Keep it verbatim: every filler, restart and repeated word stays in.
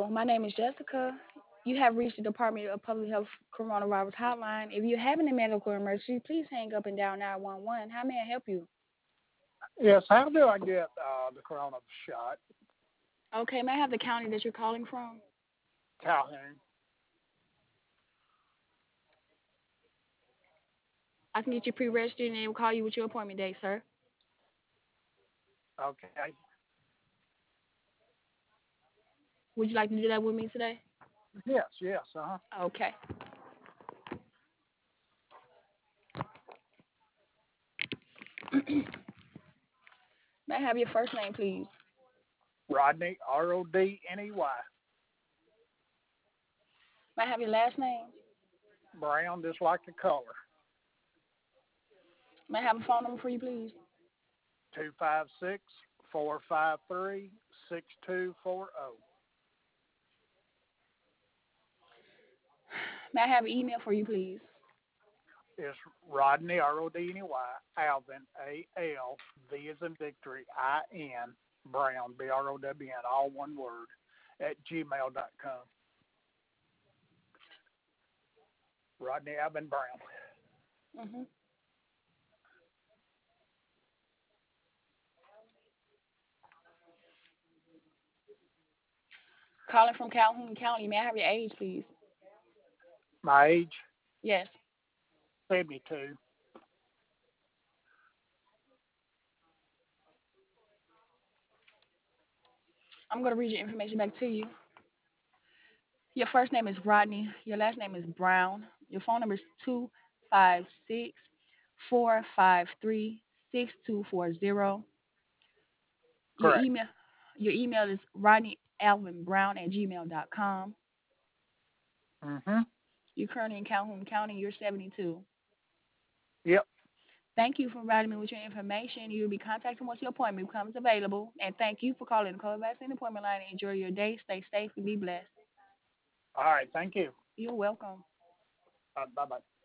My name is Jessica. You have reached the Department of Public Health Coronavirus Hotline. If you're having a medical emergency, please hang up and dial nine one one. How may I help you? Yes, how do I get uh, the corona shot? Okay, may I have the county that you're calling from? Calhoun. I can get you pre-registered and they will call you with your appointment date, sir. Okay. Would you like to do that with me today? Yes, yes, uh-huh. Okay. May I have your first name, please? Rodney, R O D N E Y. May I have your last name? Brown, just like the color. May I have a phone number for you, please? Two five six four five three six two four zero. May I have an email for you, please? It's Rodney, R O D N E Y, Alvin, A L, V as in victory, I N, Brown, B R O W N, all one word, at gmail dot com. Rodney Alvin Brown. Mm-hmm. Calling from Calhoun County. May I have your age, please? My age, Yes. seventy-two. I'm going to read your information back to you. Your first name is Rodney. Your last name is Brown. Your phone number is two five six four five three six two four zero. Your Correct. email your email is Rodney Alvin Brown at gmail dot com. Mm-hmm. You're currently in Calhoun County. You're seventy-two. Yep. Thank you for providing me with your information. You will be contacted once your appointment becomes available. And thank you for calling the COVID vaccine appointment line. Enjoy your day. Stay safe and be blessed. All right. Thank you. You're welcome. Uh, bye bye.